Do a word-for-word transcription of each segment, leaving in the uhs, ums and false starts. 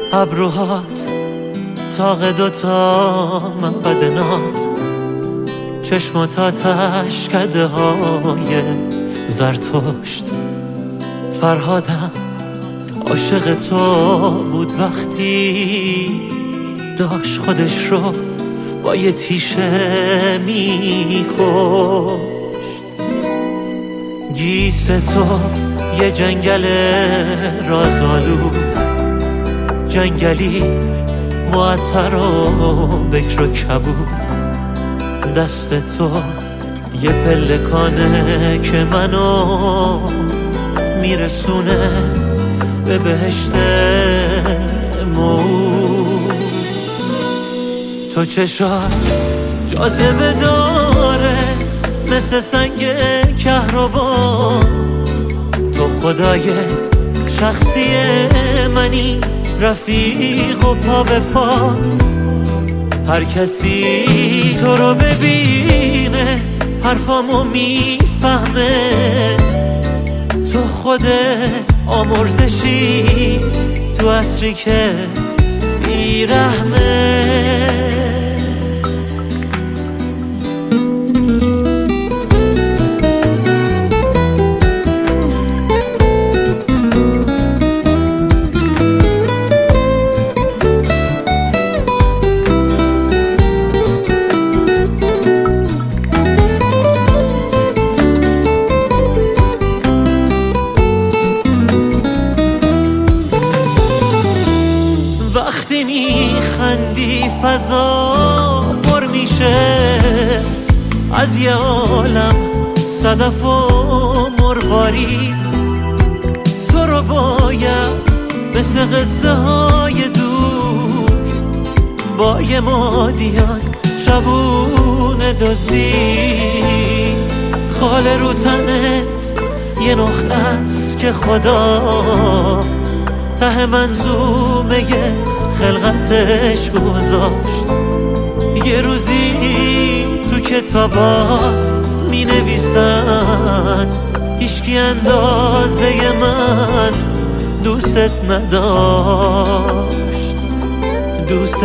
ابروهات تاق دوتا معبد نار، چشمات اشکده های زرتشت. فرهادم عاشق تو بود وقتی داشت خودش رو با یه تیشه میکشت. گیس تو یه جنگل رازآلود، جنگلی معطر و بکر و کبود. دست تو یه پلکانه که منو میرسونه به بهشت موعود. تو چشات جاذبه داره مثل سنگ کهربا، تو خدای شخصی منی، رفیق و پا به پا. هر کسی تو رو ببینه حرفامو میفهمه، تو خود آمرزشی تو عصری که بیرحمه. وقتی میخندی فضا پر میشه از یه عالم صدف و مروارید. تو رو باید مثل قصه های دور با یه مادیان شبونه دزدی. خاله رو تنت یه نقطه است که خدا ته منظومه خلقتش گذاشت. یه روزی تو کتابا می نویسن هیچکی اندازه من دوست نداشت، دوست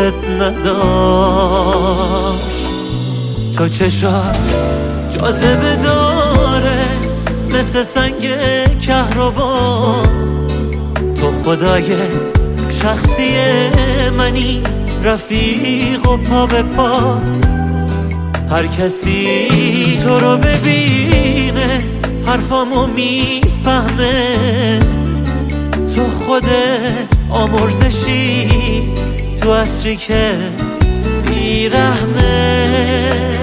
نداشت. تو چشات جاذبه داره مثل سنگ کهربا، تو خدای شخصی منی، رفیق و پا به پا. هر کسی تو رو ببینه حرفامو میفهمه، تو خود آمرزشی تو عصری که بیرحمه.